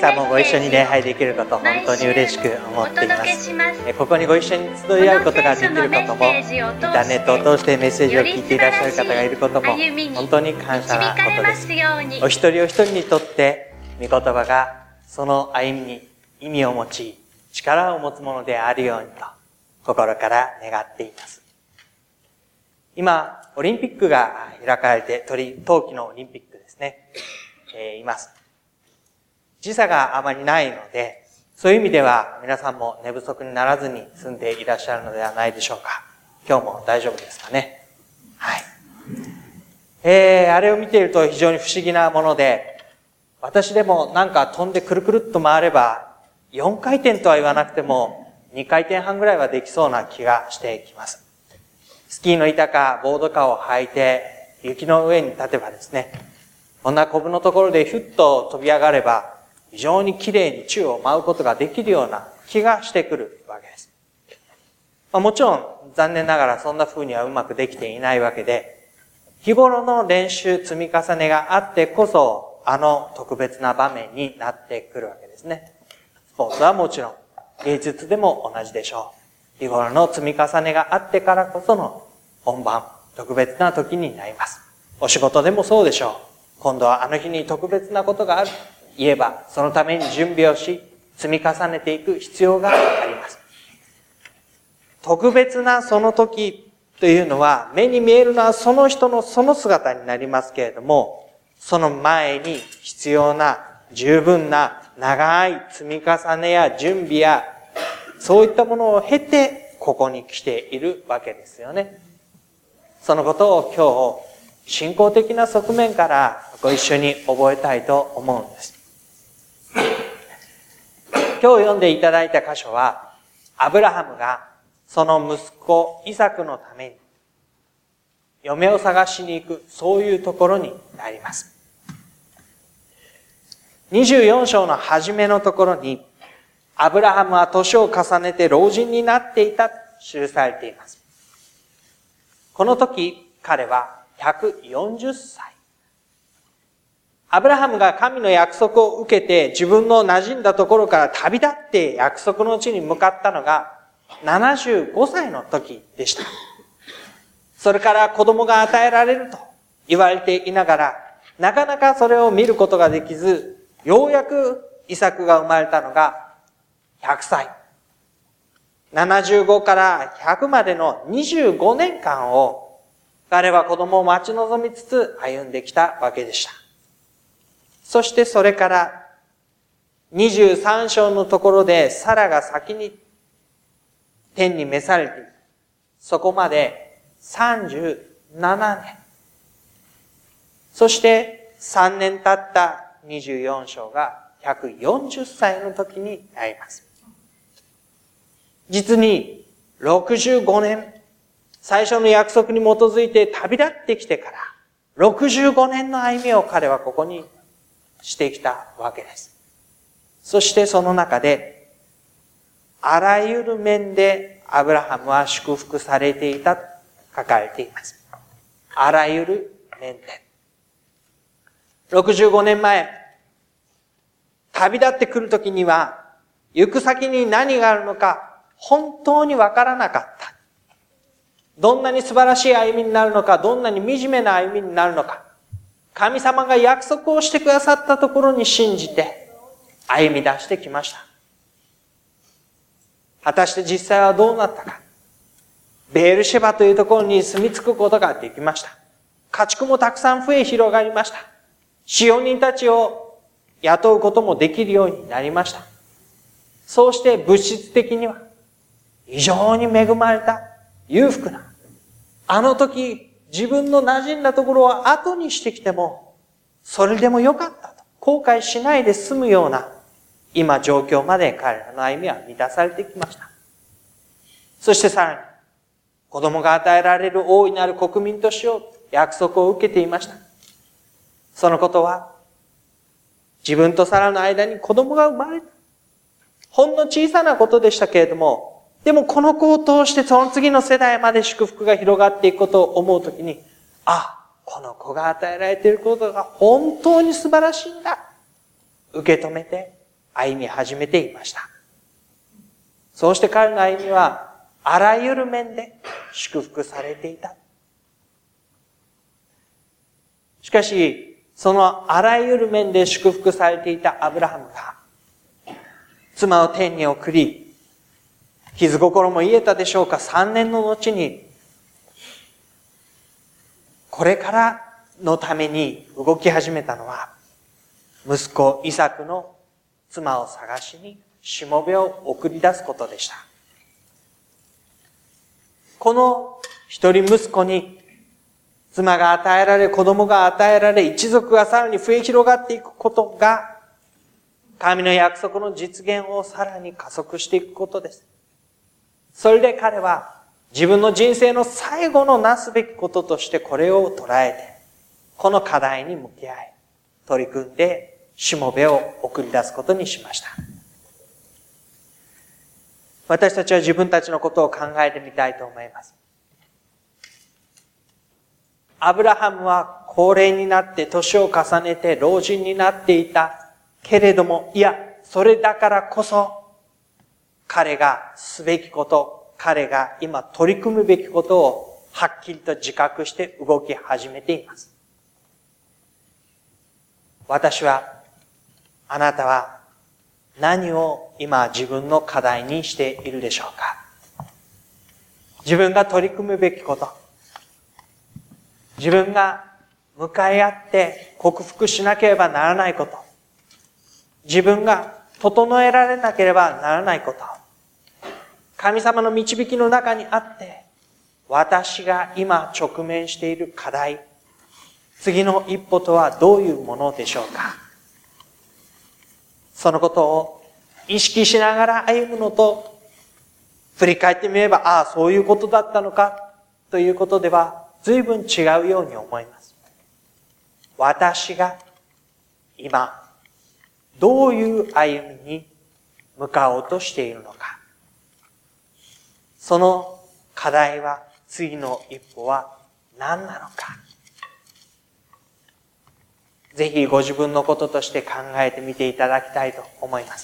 朝もご一緒に礼拝できることを本当に嬉しく思っています。ここにご一緒に集い合うことができることも、インターネットを通してメッセージを聞いていらっしゃる方がいることも本当に感謝なことです。お一人お一人にとって御言葉がその歩みに意味を持ち力を持つものであるようにと心から願っています。今オリンピックが開かれて、冬季のオリンピックですね、います。時差があまりないので、そういう意味では皆さんも寝不足にならずに住んでいらっしゃるのではないでしょうか。今日も大丈夫ですかね。はい。あれを見ていると非常に不思議なもので、私でもなんか飛んでくるくるっと回れば、4回転とは言わなくても2回転半ぐらいはできそうな気がしてきます。スキーの板かボードかを履いて雪の上に立てばですね、こんなコブのところでヒュッと飛び上がれば非常に綺麗に宙を舞うことができるような気がしてくるわけです。もちろん残念ながらそんな風にはうまくできていないわけで、日頃の練習積み重ねがあってこそあの特別な場面になってくるわけですね。スポーツはもちろん芸術でも同じでしょう。日頃の積み重ねがあってからこその本番、特別な時になります。お仕事でもそうでしょう。今度はあの日に特別なことがある。言えば、そのために準備をし、積み重ねていく必要があります。特別なその時というのは、目に見えるのはその人のその姿になりますけれども、その前に必要な十分な長い積み重ねや準備や、そういったものを経て、ここに来ているわけですよね。そのことを今日、信仰的な側面からご一緒に覚えたいと思うんです。今日読んでいただいた箇所は、アブラハムがその息子イサクのために嫁を探しに行く、そういうところになります。24章の初めのところに、アブラハムは年を重ねて老人になっていたと記されています。この時、彼は140歳。アブラハムが神の約束を受けて自分の馴染んだところから旅立って約束の地に向かったのが75歳の時でした。それから子供が与えられると言われていながら、なかなかそれを見ることができず、ようやくイサクが生まれたのが100歳。75から100までの25年間を彼は子供を待ち望みつつ歩んできたわけでした。そしてそれから23章のところでサラが先に天に召されている。そこまで37年。そして3年経った24章が140歳の時になります。実に65年、最初の約束に基づいて旅立ってきてから65年の歩みを彼はここにしてきたわけです。そしてその中であらゆる面でアブラハムは祝福されていたと書かれています。あらゆる面で。65年前、旅立ってくるときには行く先に何があるのか本当にわからなかった。どんなに素晴らしい歩みになるのか、どんなに惨めな歩みになるのか、神様が約束をしてくださったところに信じて歩み出してきました。果たして実際はどうなったか。ベールシェバというところに住み着くことができました。家畜もたくさん増え広がりました。使用人たちを雇うこともできるようになりました。そうして物質的には非常に恵まれた裕福な、あの時自分の馴染んだところを後にしてきてもそれでもよかったと後悔しないで済むような今状況まで彼らの歩みは満たされてきました。そしてさらに子供が与えられる大いなる国民としようと約束を受けていました。そのことは自分とサラの間に子供が生まれた。ほんの小さなことでしたけれども、でもこの子を通してその次の世代まで祝福が広がっていくことを思うときに、この子が与えられていることが本当に素晴らしいんだ。受け止めて歩み始めていました。そうして彼の歩みはあらゆる面で祝福されていた。しかし、そのあらゆる面で祝福されていたアブラハムが、妻を天に送り、傷心も癒えたでしょうか、3年の後に、これからのために動き始めたのは、息子イサクの妻を探しにしもべを送り出すことでした。この一人息子に妻が与えられ、子供が与えられ、一族がさらに増え広がっていくことが、神の約束の実現をさらに加速していくことです。それで彼は自分の人生の最後のなすべきこととしてこれを捉えて、この課題に向き合い、取り組んでしもべを送り出すことにしました。私たちは自分たちのことを考えてみたいと思います。アブラハムは高齢になって年を重ねて老人になっていたけれども、いや、それだからこそ彼がすべきこと、彼が今取り組むべきことをはっきりと自覚して動き始めています。私は、あなたは何を今自分の課題にしているでしょうか。自分が取り組むべきこと、自分が向かい合って克服しなければならないこと、自分が整えられなければならないこと、神様の導きの中にあって、私が今直面している課題、次の一歩とはどういうものでしょうか。そのことを意識しながら歩むのと、振り返ってみれば、ああ、そういうことだったのか、ということでは、随分違うように思います。私が今、どういう歩みに向かおうとしているのか。その課題は、次の一歩は何なのか。ぜひご自分のこととして考えてみていただきたいと思います。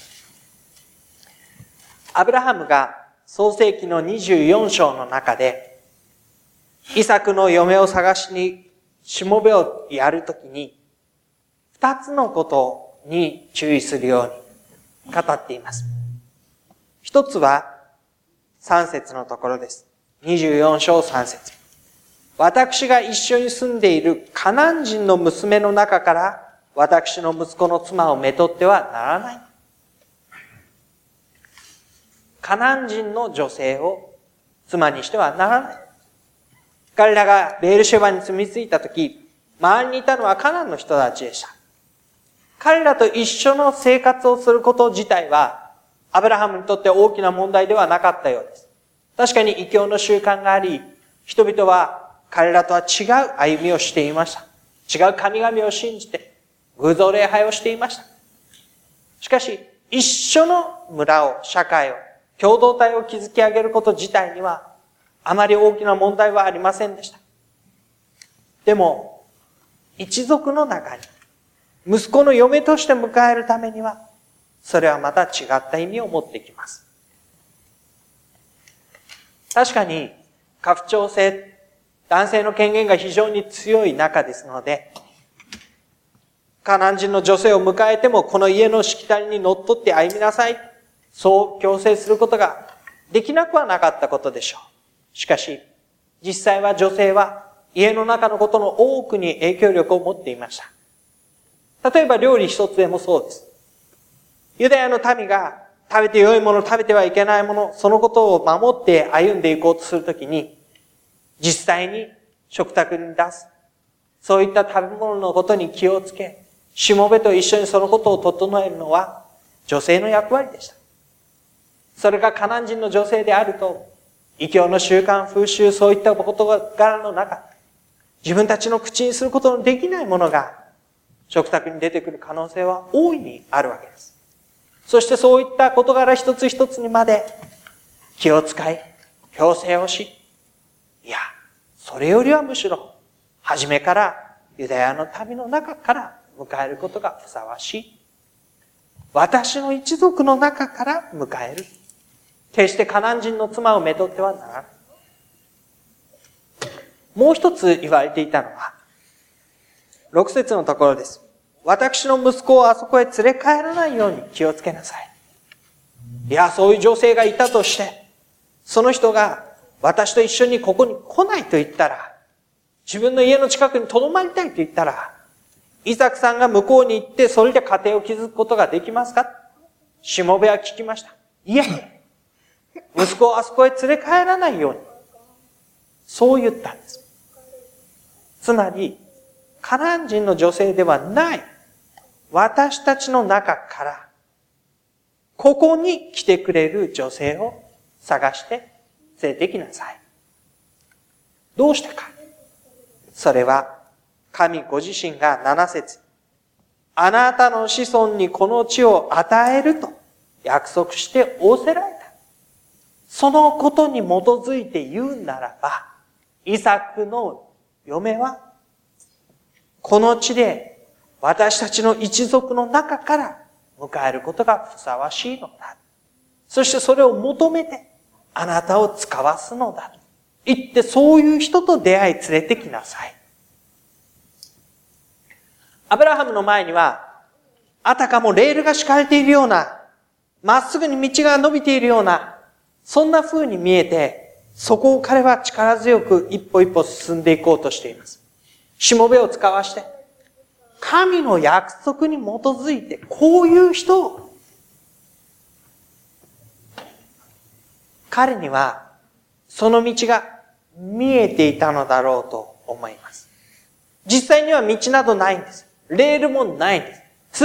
アブラハムが創世記の24章の中で、イサクの嫁を探しにしもべをやるときに、二つのことに注意するように語っています。一つは3節のところです。24章3節。私が一緒に住んでいるカナン人の娘の中から私の息子の妻をめとってはならない。カナン人の女性を妻にしてはならない。彼らがベールシェバに住み着いたとき、周りにいたのはカナンの人たちでした。彼らと一緒の生活をすること自体は、アブラハムにとって大きな問題ではなかったようです。確かに異教の習慣があり、人々は彼らとは違う歩みをしていました。違う神々を信じて、偶像礼拝をしていました。しかし、一緒の村を、社会を、共同体を築き上げること自体には、あまり大きな問題はありませんでした。でも、一族の中に、息子の嫁として迎えるためには、それはまた違った意味を持ってきます。確かに、家父長制、男性の権限が非常に強い中ですので、カナン人の女性を迎えてもこの家のしきたりにのっとって歩みなさい。そう強制することができなくはなかったことでしょう。しかし、実際は女性は家の中のことの多くに影響力を持っていました。例えば料理一つでもそうです。ユダヤの民が食べて良いもの、食べてはいけないもの、そのことを守って歩んでいこうとするときに、実際に食卓に出す。そういった食べ物のことに気をつけ、しもべと一緒にそのことを整えるのは女性の役割でした。それがカナン人の女性であると、異教の習慣、風習、そういった事柄の中、自分たちの口にすることのできないものが食卓に出てくる可能性は大いにあるわけです。そしてそういった事柄一つ一つにまで気を使い、強制をし、いや、それよりはむしろ、初めからユダヤの民の中から迎えることがふさわしい。 私の一族の中から迎える。決してカナン人の妻をめとってはならない。もう一つ言われていたのは、6節のところです。私の息子をあそこへ連れ帰らないように気をつけなさい。いや、そういう女性がいたとして、その人が私と一緒にここに来ないと言ったら、自分の家の近くに留まりたいと言ったら、イサクさんが向こうに行ってそれで家庭を築くことができますか？しもべは聞きました。いやいや、息子をあそこへ連れ帰らないように。そう言ったんです。つまり、カナン人の女性ではない私たちの中から、ここに来てくれる女性を探して連れてきなさい。どうしてか。それは、神ご自身が7節、あなたの子孫にこの地を与えると約束して仰せられた。そのことに基づいて言うならば、イサクの嫁は、この地で私たちの一族の中から迎えることがふさわしいのだ。そしてそれを求めてあなたを使わすのだ。言ってそういう人と出会い連れてきなさい。アブラハムの前には、あたかもレールが敷かれているような、まっすぐに道が伸びているような、そんな風に見えて、そこを彼は力強く一歩一歩進んでいこうとしています。しもべを使わして、神の約束に基づいて、こういう人を、彼には、その道が見えていたのだろうと思います。実際には道などないんです。レールもないんです。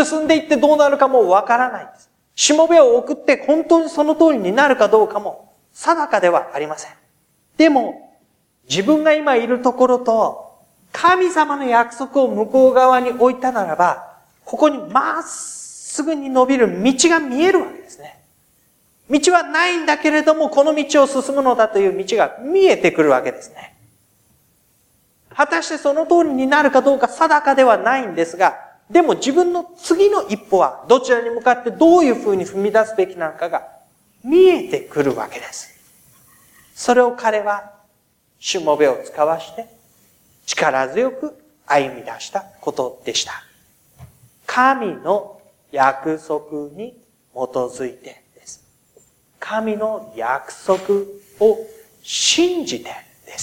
進んでいってどうなるかもわからないんです。しもべを送って本当にその通りになるかどうかも定かではありません。でも、自分が今いるところと、神様の約束を向こう側に置いたならば、ここにまっすぐに伸びる道が見えるわけですね。道はないんだけれども、この道を進むのだという道が見えてくるわけですね。果たしてその通りになるかどうか定かではないんですが、でも自分の次の一歩はどちらに向かってどういうふうに踏み出すべきなのかが見えてくるわけです。それを彼はしもべを使わして力強く歩み出したことでした。神の約束に基づいてです。神の約束を信じてです。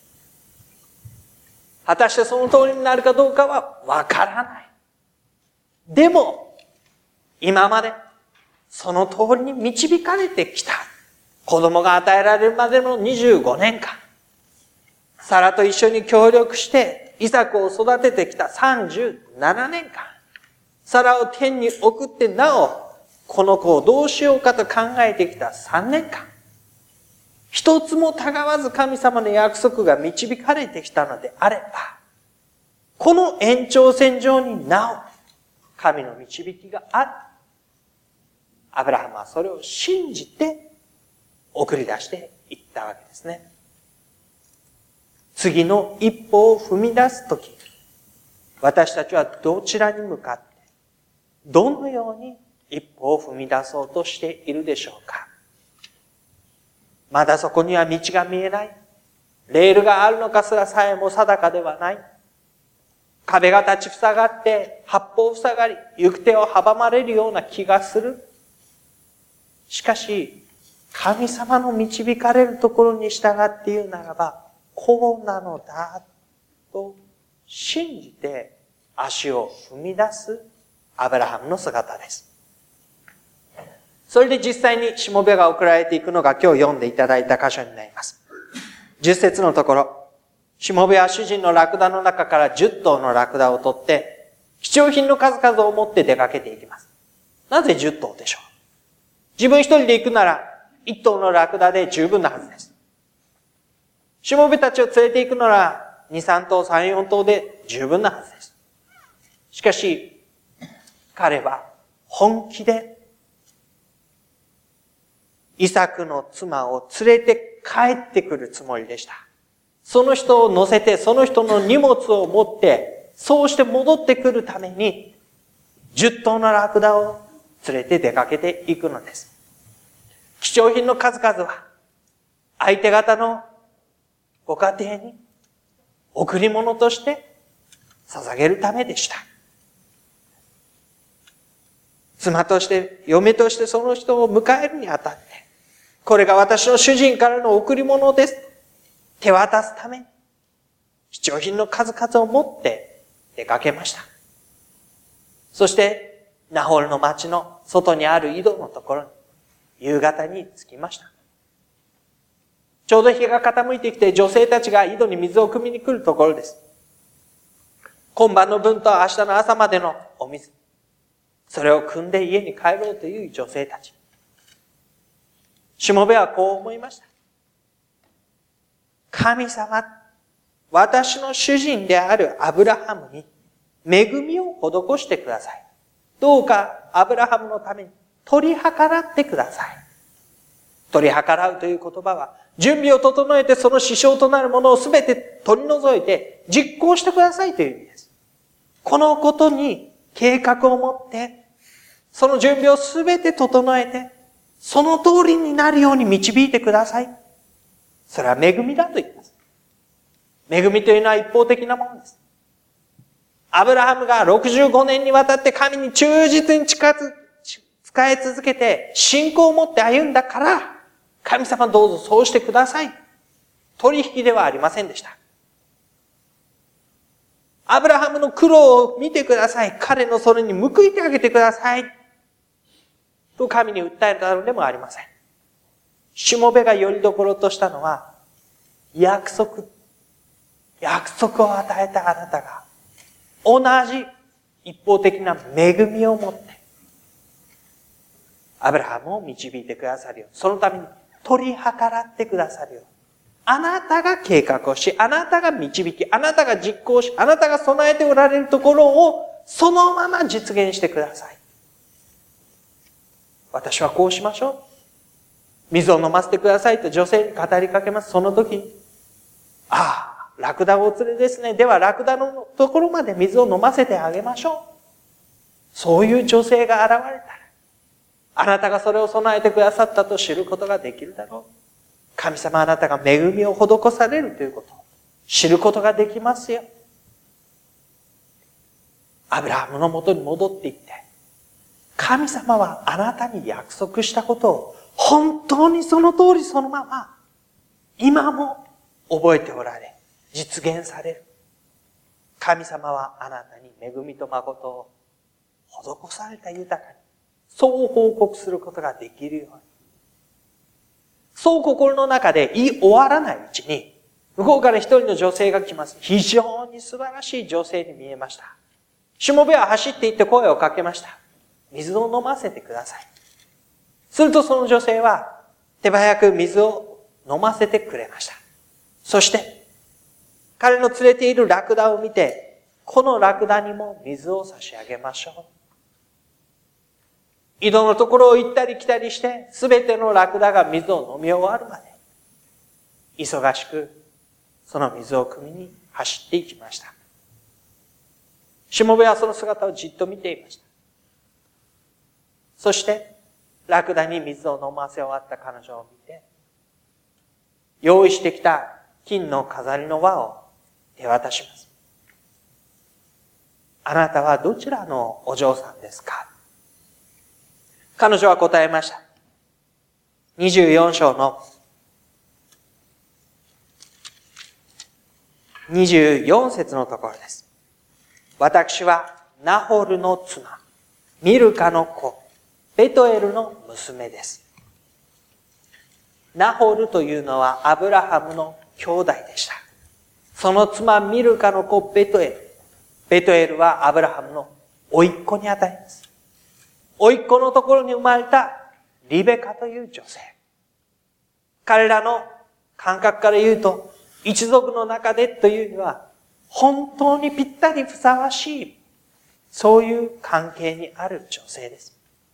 果たしてその通りになるかどうかはわからない。でも、今までその通りに導かれてきた。子供が与えられるまでの25年間。サラと一緒に協力してイサクを育ててきた37年間。サラを天に送ってなお、この子をどうしようかと考えてきた3年間。一つもたがわず神様の約束が導かれてきたのであれば、この延長線上になお、神の導きがある。アブラハムはそれを信じて送り出していったわけですね。次の一歩を踏み出すとき、私たちはどちらに向かって、どのように一歩を踏み出そうとしているでしょうか。まだそこには道が見えない。レールがあるのかすらさえも定かではない。壁が立ち塞がって八方塞がり、行く手を阻まれるような気がする。しかし、神様の導かれるところに従って言うならば、こうなのだと信じて足を踏み出すアブラハムの姿です。それで実際にしもべが送られていくのが今日読んでいただいた箇所になります。10節のところ、しもべは主人のラクダの中から10頭のラクダを取って、貴重品の数々を持って出かけていきます。なぜ10頭でしょう？自分一人で行くなら、1頭のラクダで十分なはずです。しもべたちを連れて行くなら、2、3頭、3、4頭で十分なはずです。しかし、彼は本気で、イサクの妻を連れて帰ってくるつもりでした。その人を乗せて、その人の荷物を持って、そうして戻ってくるために、10頭のラクダを連れて出かけていくのです。貴重品の数々は、相手方のご家庭に贈り物として捧げるためでした。妻として、嫁としてその人を迎えるにあたって、これが私の主人からの贈り物です。手渡すために、貴重品の数々を持って出かけました。そして、ナホールの町の外にある井戸のところに、夕方に着きました。ちょうど日が傾いてきて、女性たちが井戸に水を汲みに来るところです。今晩の分と明日の朝までのお水。それを汲んで家に帰ろうという女性たち。しもべはこう思いました。神様、私の主人であるアブラハムに恵みを施してください。どうかアブラハムのために取り計らってください。取り計らうという言葉は、準備を整えてその支障となるものをすべて取り除いて実行してくださいという意味です。このことに計画を持って、その準備をすべて整えて、その通りになるように導いてください。それは恵みだと言います。恵みというのは一方的なものです。アブラハムが65年にわたって神に忠実に仕え続けて、信仰を持って歩んだから、神様どうぞそうしてください。取引ではありませんでした。アブラハムの苦労を見てください。彼のそれに報いてあげてください。と神に訴えたのでもありません。しもべがよりどころとしたのは、約束を与えたあなたが、同じ一方的な恵みを持って、アブラハムを導いてくださるよう、そのために取り計らってくださるよう、あなたが計画をし、あなたが導き、あなたが実行し、あなたが備えておられるところを、そのまま実現してください。私はこうしましょう。水を飲ませてくださいと女性に語りかけます。その時に、ラクダをお連れですね。ではラクダのところまで水を飲ませてあげましょう。そういう女性が現れたら、あなたがそれを備えてくださったと知ることができるだろう。神様あなたが恵みを施されるということを知ることができますよ。アブラハムのもとに戻っていって、神様はあなたに約束したことを本当にその通りそのまま今も覚えておられ、実現される。神様はあなたに恵みと誠を施された豊かに、そう報告することができるように。そう心の中で言い終わらないうちに、向こうから一人の女性が来ます。非常に素晴らしい女性に見えました。しもべは走って行って声をかけました。水を飲ませてください。するとその女性は手早く水を飲ませてくれました。そして、彼の連れているラクダを見て、このラクダにも水を差し上げましょう。井戸のところを行ったり来たりして、すべてのラクダが水を飲み終わるまで、忙しくその水を汲みに走っていきました。しもべはその姿をじっと見ていました。そして、ラクダに水を飲ませ終わった彼女を見て、用意してきた金の飾りの輪を手渡します。あなたはどちらのお嬢さんですか？彼女は答えました。24章の24節のところです。私はナホルの妻、ミルカの子、ベトエルの娘です。ナホルというのはアブラハムの兄弟でした。その妻ミルカの子ベトエル。ベトエルはアブラハムの甥っ子にあたります。甥っ子のところに生まれたリベカという女性。彼らの感覚から言うと、一族の中でというには、本当にぴったりふさわしい、そういう関係にある女性です。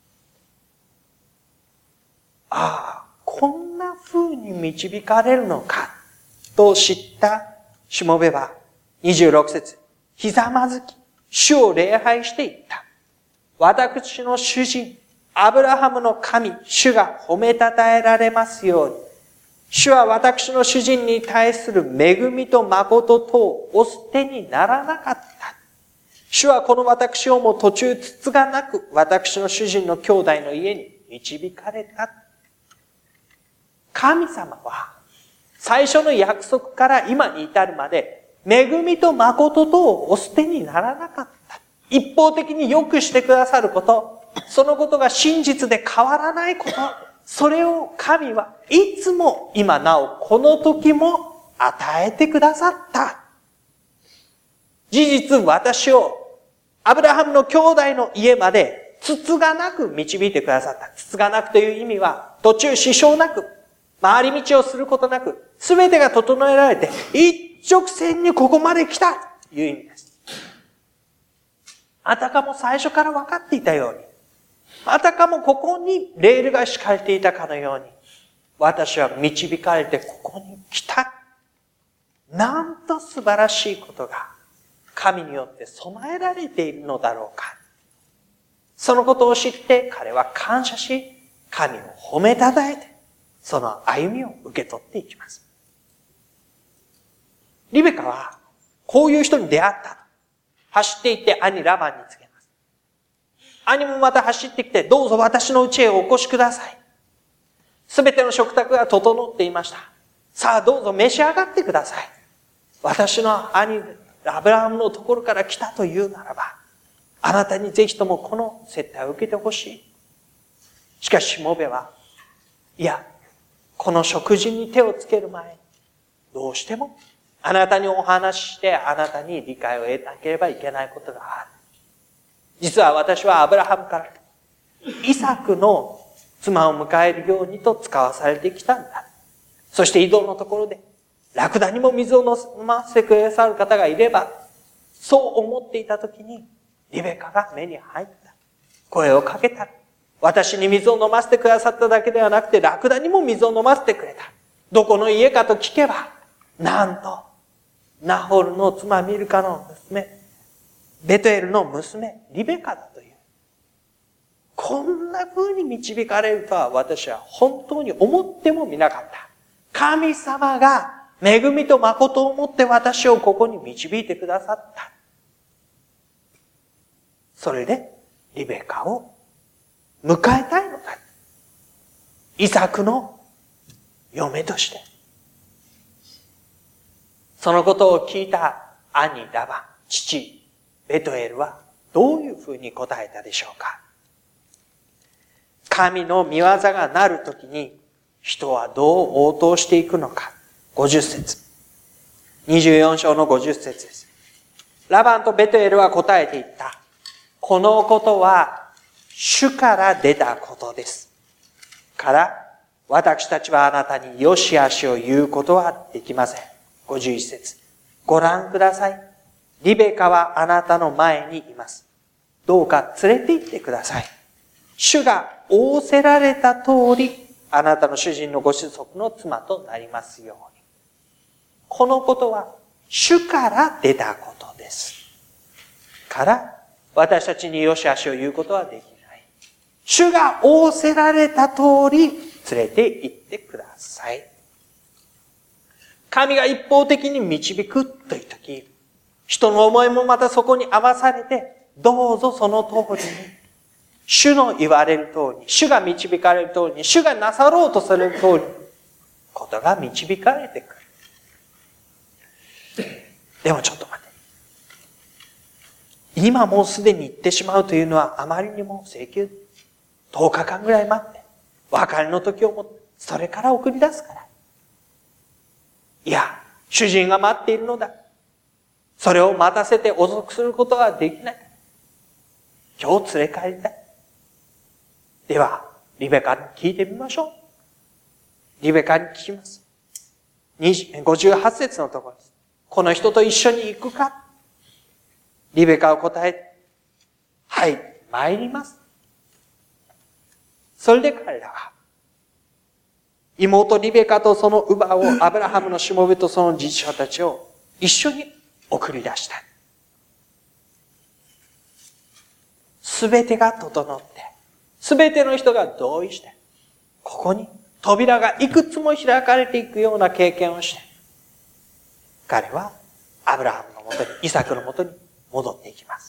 こんな風に導かれるのか、と知ったしもべは、26節、ひざまずき、主を礼拝していった。私の主人、 アブラハムの神、主が褒めたたえられますように。主は私の主人に対する恵みと誠とをお捨てにならなかった。主はこの私をも途中つつがなく私の主人の兄弟の家に導かれた。神様は最初の約束から今に至るまで恵みと誠とをお捨てにならなかった。一方的に良くしてくださること、そのことが真実で変わらないこと、それを神はいつも今なおこの時も与えてくださった。事実私をアブラハムの兄弟の家までつつがなく導いてくださった。つつがなくという意味は途中支障なく、回り道をすることなく、すべてが整えられて一直線にここまで来たという意味です。あたかも最初から分かっていたように、あたかもここにレールが敷かれていたかのように、私は導かれてここに来た。なんと素晴らしいことが神によって備えられているのだろうか。そのことを知って彼は感謝し、神を褒めたたえて、その歩みを受け取っていきます。リベカはこういう人に出会った。走っていって兄ラバンに告げます。兄もまた走ってきて、どうぞ私の家へお越しください。すべての食卓が整っていました。さあどうぞ召し上がってください。私の兄アブラハムのところから来たというならば、あなたにぜひともこの接待を受けてほしい。しかししもべは、いや、この食事に手をつける前に、どうしてもあなたにお話ししてあなたに理解を得なければいけないことがある。実は私はアブラハムからイサクの妻を迎えるようにと使わされてきたんだ。そして移動のところでラクダにも水を飲ませてくださる方がいれば、そう思っていたときにリベカが目に入った。声をかけた。私に水を飲ませてくださっただけではなくてラクダにも水を飲ませてくれた。どこの家かと聞けば、なんとナホルの妻ミルカの娘、ベトエルの娘リベカだという。こんな風に導かれるとは私は本当に思ってもみなかった。神様が恵みと誠をもって私をここに導いてくださった。それでリベカを迎えたいのだ。イサクの嫁として。そのことを聞いた兄ラバン、父ベトエルはどういうふうに答えたでしょうか。神の御業がなるときに人はどう応答していくのか。50節。24章の50節です。ラバンとベトエルは答えていった。このことは主から出たことです。から、私たちはあなたに良し悪しを言うことはできません。51節。ご覧ください。リベカはあなたの前にいます。どうか連れて行ってください。主が仰せられた通り、あなたの主人のご子息の妻となりますように。このことは主から出たことです。から、私たちに良し悪しを言うことはできない。主が仰せられた通り、連れて行ってください。神が一方的に導くというとき、人の思いもまたそこに合わされて、どうぞその通りに、主の言われる通り、主が導かれる通りに、主がなさろうとされる通り、ことが導かれてくる。でもちょっと待って。今もうすでに行ってしまうというのはあまりにも請求。10日間ぐらい待って、別れの時をもって、それから送り出すから。いや、主人が待っているのだ。それを待たせて遅くすることはできない。今日連れ帰りたい。では、リベカに聞いてみましょう。リベカに聞きます。58節のところです。この人と一緒に行くか？リベカは答え、はい、参ります。それで彼らは、妹リベカとその乳母をアブラハムのしもべとその実子たちを一緒に送り出した。すべてが整って、 すべての人が同意して、ここに扉がいくつも開かれていくような経験をして、彼はアブラハムのもとに、イサクのもとに戻っていきます。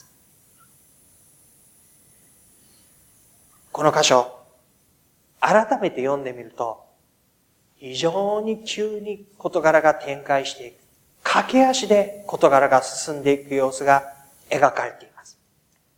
この箇所、改めて読んでみると、非常に急に事柄が展開していく。駆け足で事柄が進んでいく様子が描かれています。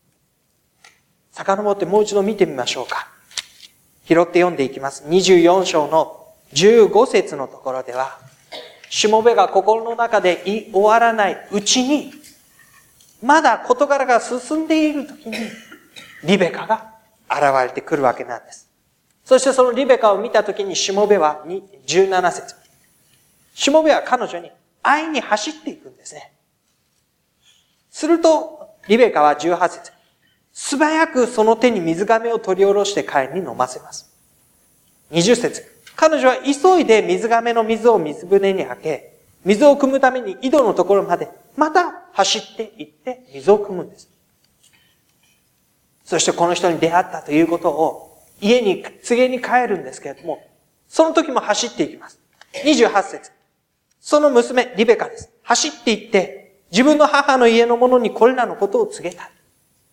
遡ってもう一度見てみましょうか。拾って読んでいきます。24章の15節のところでは、しもべが心の中で言い終わらないうちに、まだ事柄が進んでいるときに、リベカが現れてくるわけなんです。そしてそのリベカを見たときにしもべは17節。しもべは彼女に会いに走っていくんですね。すると、リベカは18節。素早くその手に水亀を取り下ろして彼に飲ませます。20節。彼女は急いで水亀の水を水舟に開け、水を汲むために井戸のところまでまた走って行って水を汲むんです。そしてこの人に出会ったということを家に告げに帰るんですけれども、その時も走っていきます。28節。その娘、リベカです。走って行って、自分の母の家の者にこれらのことを告げた。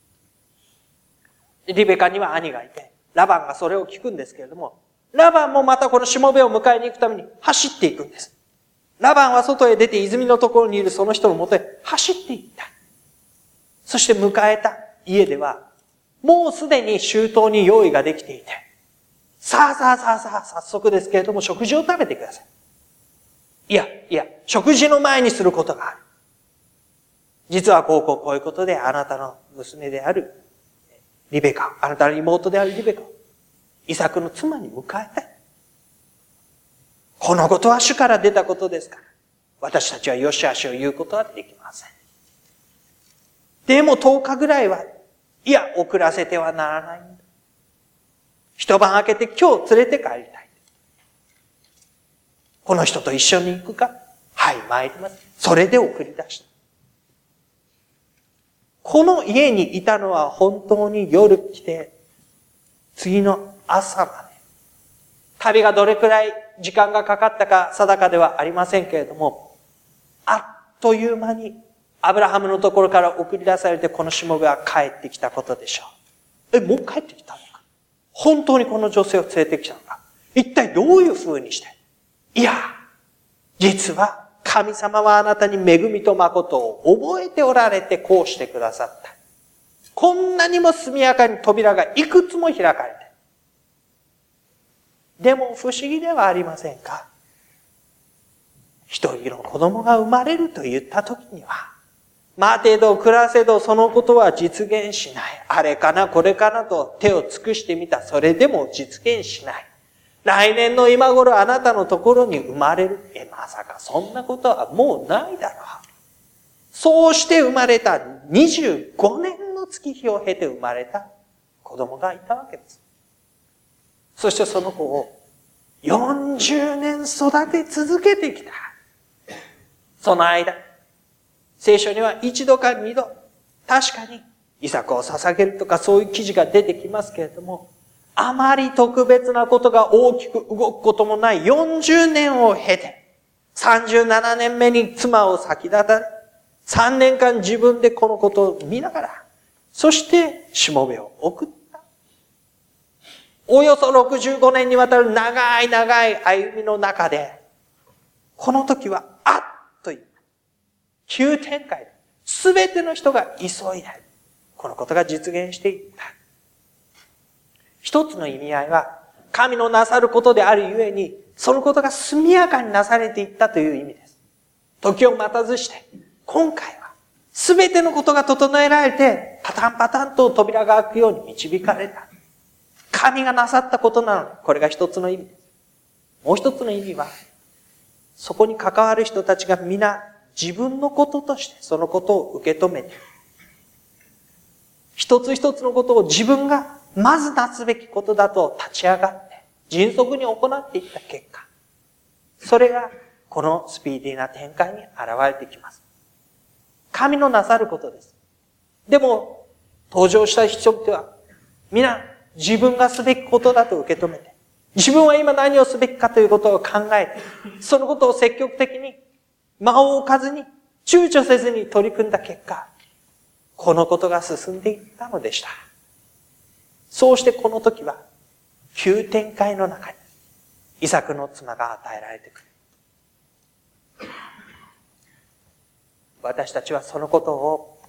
リベカには兄がいて、ラバンがそれを聞くんですけれども、ラバンもまたこのしもべを迎えに行くために走っていくんです。ラバンは外へ出て泉のところにいるその人のもとへ走っていった。そして迎えた家では、もうすでに周到に用意ができていて、さあ、早速ですけれども食事を食べてください。いや、食事の前にすることがある。実はこういうことであなたの娘であるリベカ、あなたの妹であるリベカ、イサクの妻に迎えたい。このことは主から出たことですから、私たちはよしあしを言うことはできません。でも10日ぐらいは、遅らせてはならないんだ。一晩明けて今日連れて帰りたい。この人と一緒に行くか？はい、参ります。それで送り出した。この家にいたのは本当に夜来て、次の朝まで。旅がどれくらい時間がかかったか定かではありませんけれども、あっという間にアブラハムのところから送り出されてこのしもべは帰ってきたことでしょう。もう帰ってきたのか？本当にこの女性を連れてきたのか？一体どういう風にして？実は神様はあなたに恵みと誠を覚えておられてこうしてくださった。こんなにも速やかに扉がいくつも開かれて。でも不思議ではありませんか？一人の子供が生まれると言った時には、待てど暮らせどそのことは実現しない。あれかなこれかなと手を尽くしてみた。それでも実現しない。来年の今頃あなたのところに生まれる。まさかそんなことはもうないだろう。そうして生まれた25年の月日を経て生まれた子供がいたわけです。そしてその子を40年育て続けてきた。その間、聖書には一度か二度、確かにイサクを捧げるとかそういう記事が出てきますけれども、あまり特別なことが大きく動くこともない40年を経て、37年目に妻を先立たれ、3年間自分でこのことを見ながら、そしてしもべを送った。およそ65年にわたる長い歩みの中で、この時はあっという急展開で、すべての人が急いで、このことが実現していった。一つの意味合いは、神のなさることであるゆえに、そのことが速やかになされていったという意味です。時を待たずして、今回は、すべてのことが整えられて、パタンと扉が開くように導かれた。神がなさったことなのに、これが一つの意味です。もう一つの意味は、そこに関わる人たちが皆、自分のこととしてそのことを受け止めて、一つ一つのことを自分がまずなすべきことだと立ち上がって、迅速に行っていった結果、それがこのスピーディーな展開に現れてきます。神のなさることです。でも、登場した人々は、皆、 自分がすべきことだと受け止めて、自分は今何をすべきかということを考えて、そのことを積極的に、間を置かずに、躊躇せずに取り組んだ結果、このことが進んでいったのでした。そうしてこの時は、急展開の中に、イサクの妻が与えられてくる。私たちはそのことを、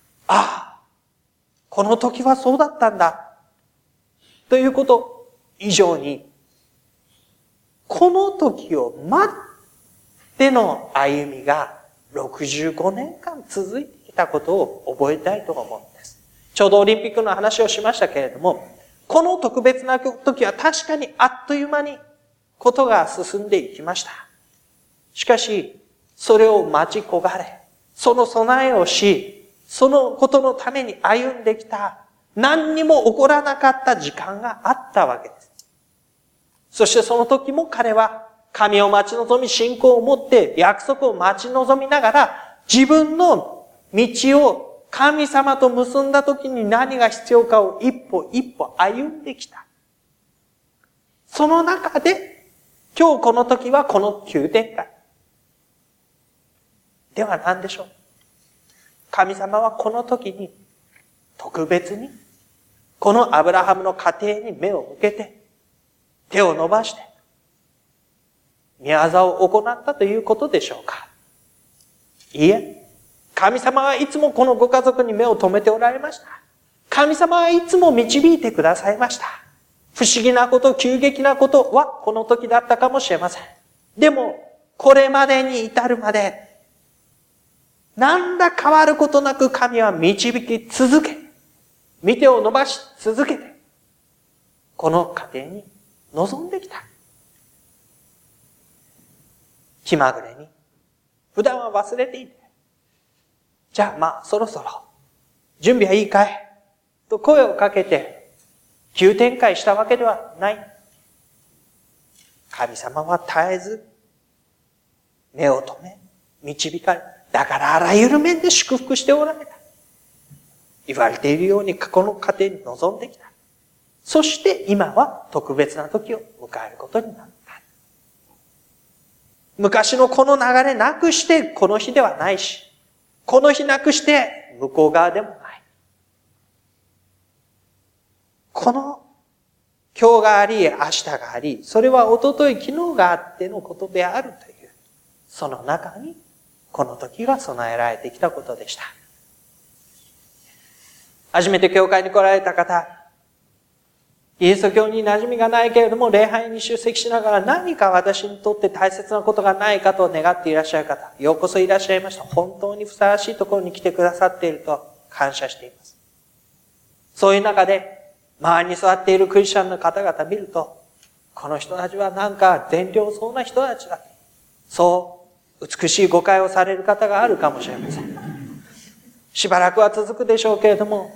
この時はそうだったんだ。ということ以上に、この時を待っての歩みが65年間続いてきたことを覚えたいと思うんです。ちょうどオリンピックの話をしましたけれども、この特別な時は確かにあっという間にことが進んでいきました。しかし、それを待ち焦がれ、その備えをし、そのことのために歩んできた、何にも起こらなかった時間があったわけです。そしてその時も彼は神を待ち望み信仰を持って約束を待ち望みながら自分の道を神様と結んだ時に何が必要かを一歩一歩歩んできた。その中で今日この時はこの急展開。では何でしょう。神様はこの時に特別にこのアブラハムの家庭に目を向けて手を伸ばして御業を行ったということでしょうか。いいえ、神様はいつもこのご家族に目を留めておられました。神様はいつも導いてくださいました。不思議なこと、急激なことはこの時だったかもしれません。でも、これまでに至るまで、何ら変わることなく神は導き続け、御手を伸ばし続けて、この家庭に臨んできた。気まぐれに、普段は忘れていて、じゃあそろそろ、準備はいいかいと声をかけて、急展開したわけではない。神様は絶えず、目を留め、導かれ、だからあらゆる面で祝福しておられた。言われているようにこの家庭に臨んできた。そして今は特別な時を迎えることになった。昔のこの流れなくしてこの日ではないし、この日なくして向こう側でもない。この今日があり、明日があり、それは一昨日、昨日があってのことであるという、その中にこの時が備えられてきたことでした。初めて教会に来られた方、キリスト教に馴染みがないけれども礼拝に出席しながら何か私にとって大切なことがないかと願っていらっしゃる方、ようこそいらっしゃいました。本当にふさわしいところに来てくださっていると感謝しています。そういう中で周りに座っているクリスチャンの方々見ると、この人たちはなんか善良そうな人たちだ。そう美しい誤解をされる方があるかもしれません。しばらくは続くでしょうけれども、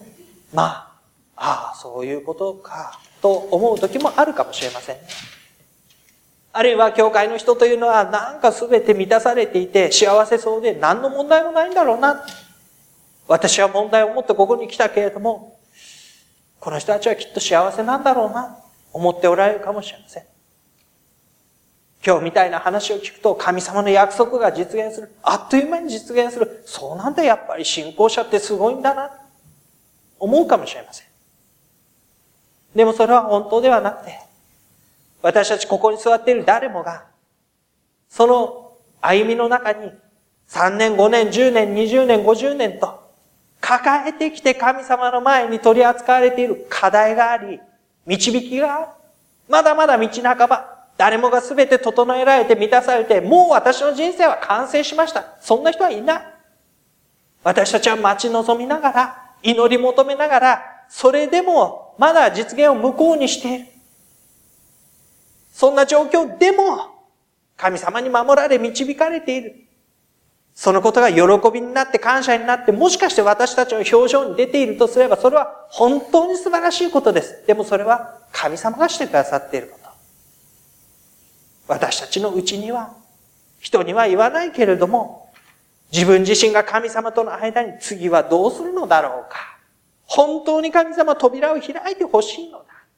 そういうことかと思う時もあるかもしれませんね。あるいは教会の人というのはなんか全て満たされていて幸せそうで何の問題もないんだろうな。私は問題を持ってここに来たけれども、この人たちはきっと幸せなんだろうな、思っておられるかもしれません。今日みたいな話を聞くと神様の約束が実現する。あっという間に実現する。そうなんだ、やっぱり信仰者ってすごいんだな。思うかもしれません。でもそれは本当ではなくて、私たちここに座っている誰もが、その歩みの中に3年、5年、10年、20年、50年と抱えてきて神様の前に取り扱われている課題があり、導きがある。まだまだ道半ば。誰もが全て整えられて満たされて、もう私の人生は完成しました。そんな人はいない。私たちは待ち望みながら、祈り求めながら、それでもまだ実現を無効にしている。そんな状況でも、神様に守られ導かれている。そのことが喜びになって感謝になって、もしかして私たちの表情に出ているとすれば、それは本当に素晴らしいことです。でもそれは神様がしてくださっていること。私たちのうちには、人には言わないけれども、自分自身が神様との間に次はどうするのだろうか。本当に神様扉を開いてほしいのだ。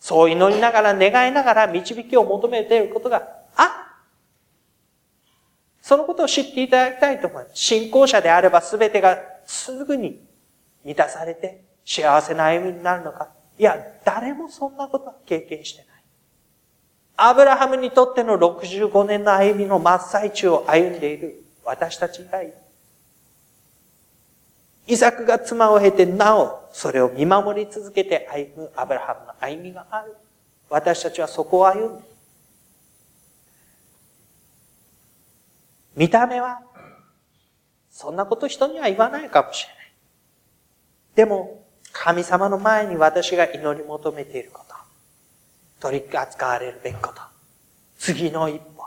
そう祈りながら願いながら導きを求めていることがそのことを知っていただきたいと思います。信仰者であれば全てがすぐに満たされて幸せな歩みになるのか。いや、誰もそんなことは経験してない。アブラハムにとっての65年の歩みの真っ最中を歩んでいる私たちがいる。イサクが妻を経てなおそれを見守り続けて歩むアブラハムの歩みがある。私たちはそこを歩んでいる。見た目はそんなこと人には言わないかもしれない。でも神様の前に私が祈り求めていること、取り扱われるべきこと、次の一歩。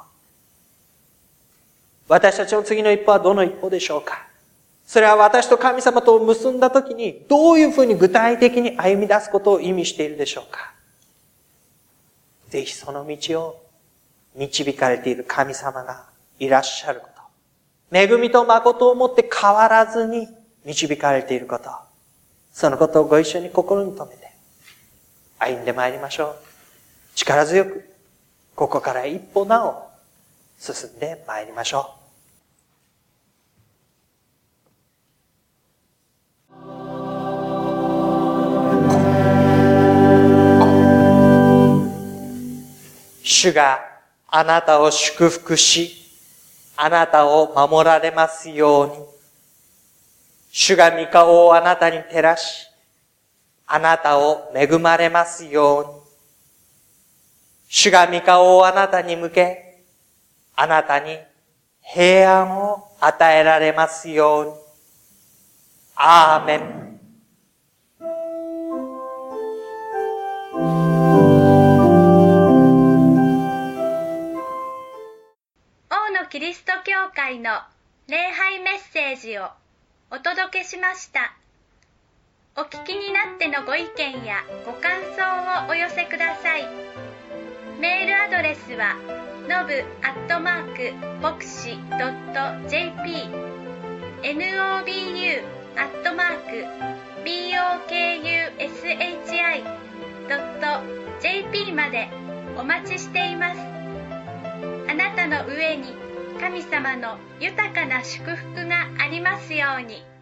私たちの次の一歩はどの一歩でしょうか。それは私と神様と結んだときにどういうふうに具体的に歩み出すことを意味しているでしょうか。ぜひその道を導かれている神様がいらっしゃること。恵みと誠をもって変わらずに導かれていること。そのことをご一緒に心に留めて歩んでまいりましょう。力強くここから一歩なお進んでまいりましょう。主があなたを祝福し、あなたを守られますように。主が御顔をあなたに照らし、あなたを恵まれますように。主が御顔をあなたに向け、あなたに平安を与えられますように。アーメン。 キリスト教会の礼拝メッセージをお届けしました。お聞きになってのご意見やご感想をお寄せください。メールアドレスはnobu@voxi.jp nobu@bokushi.jp までお待ちしています。あなたの上に神様の豊かな祝福がありますように。